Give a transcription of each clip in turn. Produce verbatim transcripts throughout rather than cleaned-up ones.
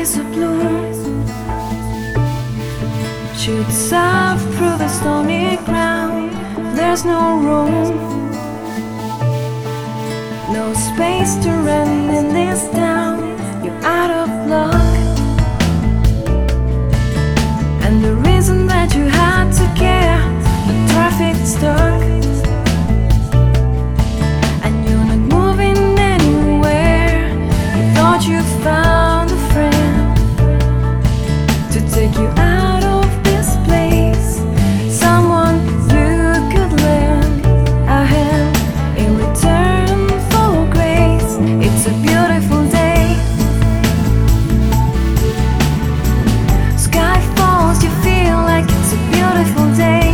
skies are blue, shoots up through the stony ground. There's no room, no space to run in this town. You're out of luck, and the reason that you had to care, the traffic's stuck, and you're not moving anywhere. You thought you found a friend to take you out of this place, someone you could lend a hand in return for grace. It's a beautiful day, sky falls, you feel like it's a beautiful day.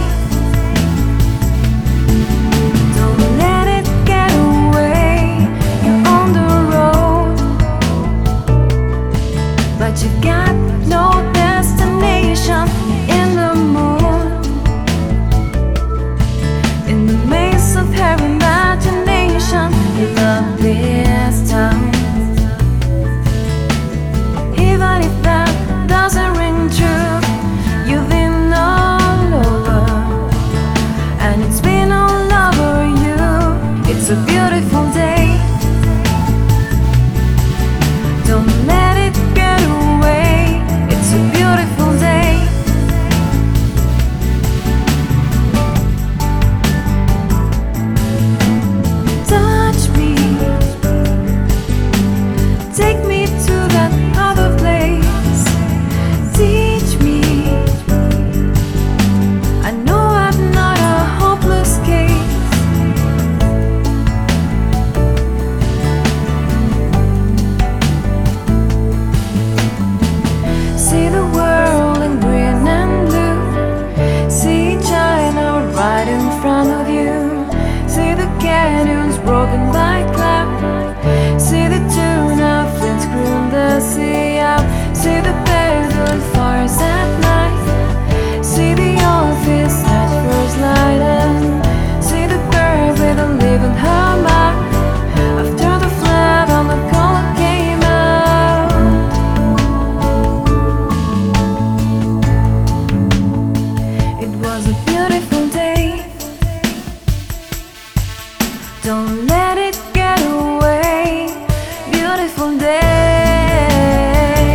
Don't let it get away, you're on the road, but you got no destination. In the moon, in the maze of her imagination, you love this town. Even if that doesn't ring true, you've been all over, and it's been all over you. It's a beautiful day, don't let it get away. It's a beautiful day. Touch me, take me to that other place. Teach me, I know I'm not a hopeless case. See the world in green and blue, see China right in front of you, see the canyons broken by cloud, see the tuna fleets scream the sea out, see the bears on fires at night, see the office at first light, and see the bird with a leaf in her mouth. After the flood on the color came out, it was a beautiful day. Don't let it get away. Beautiful day.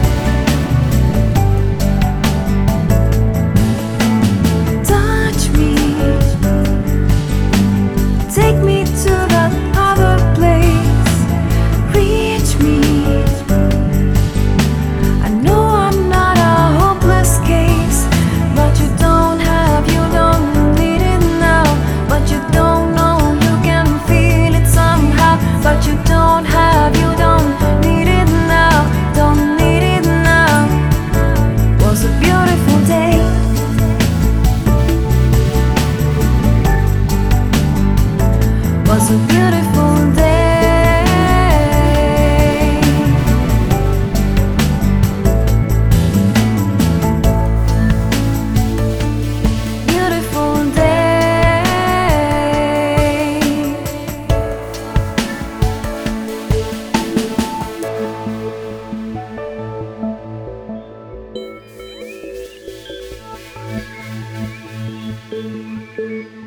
Touch me, take me to that other place. Reach me, I know I'm not a hopeless case, but you don't have, you don't need it now, but you don't know, you can feel it somehow, but you don't have, you don't need it now, don't need it now. Was a beautiful day, was a beautiful day. Beautiful day.